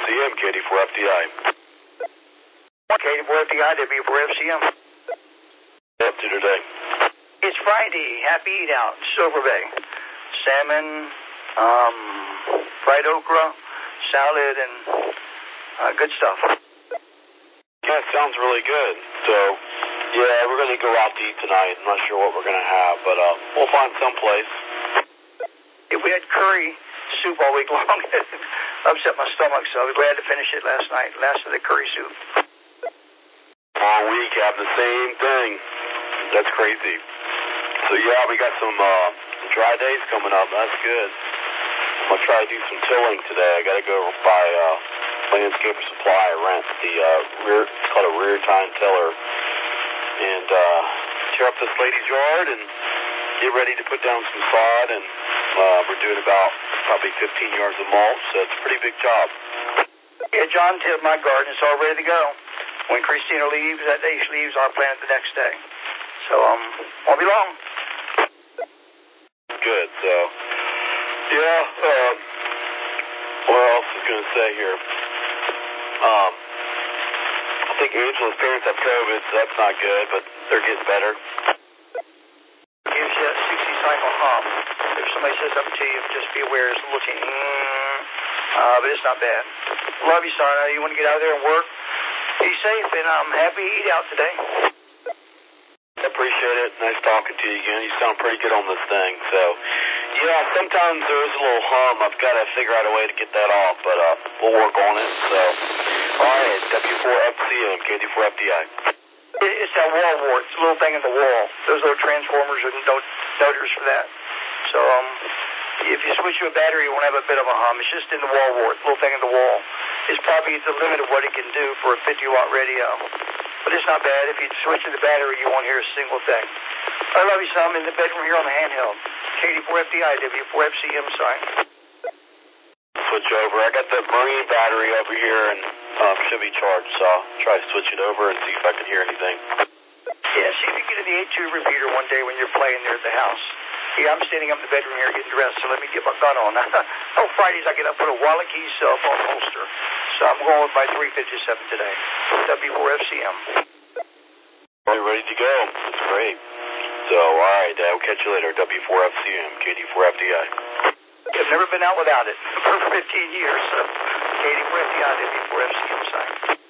W4FCM, KD4FDI. KD4FDI, W4FCM. Up to today. It's Friday. Happy Eat Out, Silver Bay. Salmon, fried okra, salad, and good stuff. Yeah, it sounds really good. So, yeah, we're going to go out to eat tonight. I'm not sure what we're going to have, but we'll find some place. If we had curry soup all week long, it upset my stomach, so I was glad to finish it last night. Last of the curry soup. All week, have the same thing. That's crazy. So, yeah, we got some dry days coming up. That's good. I'm going to try to do some tilling today. I got to go by Landscaper Supply. I rent the it's called a rear tine tiller. And tear up this lady's yard and get ready to put down some sod. And we're doing about probably 15 yards of mulch, so it's a pretty big job. Yeah, John tilled my garden. It's all ready to go. When Christina leaves, that day she leaves, I'll plant it the next day. So, won't be long. Good, so, yeah, what else was going to say here? I think Angela's parents have COVID, so that's not good, but they're getting better. Gives you a 60-cycle hum. If somebody says something to you, just be aware it's looking, but it's not bad. Love you, son. You want to get out there and work? Be safe, and I'm happy to eat out today. I appreciate it. Nice talking to you again. You sound pretty good on this thing. So, yeah, sometimes there is a little hum. I've got to figure out a way to get that off, but we'll work on it. So, all right, W4FCM, KD4FDI. It's that wall wart. It's a little thing in the wall. Those little transformers are noters for that. So, if you switch to a battery, you won't have a bit of a hum. It's just in the wall wart, little thing in the wall. It's probably the limit of what it can do for a 50-watt radio. But it's not bad. If you switch to the battery, you won't hear a single thing. I love you, son. I'm in the bedroom here on the handheld. KD4FDI, W4FCM sign. Switch over. I got the Marine battery over here and should be charged, so I'll try to switch it over and see if I can hear anything. Yeah, see if you get in the 8-2 repeater one day when you're playing there at the house. Yeah, I'm standing up in the bedroom here getting dressed, so let me get my gun on. Oh, Fridays I get up, put a wallet key cell phone holster. So I'm going with my 357 today. W4FCM. We're ready to go. That's great. So, all right, I'll catch you later. W4FCM, KD4FDI. I've never been out without it for 15 years. So KD4FDI, W4FCM sign.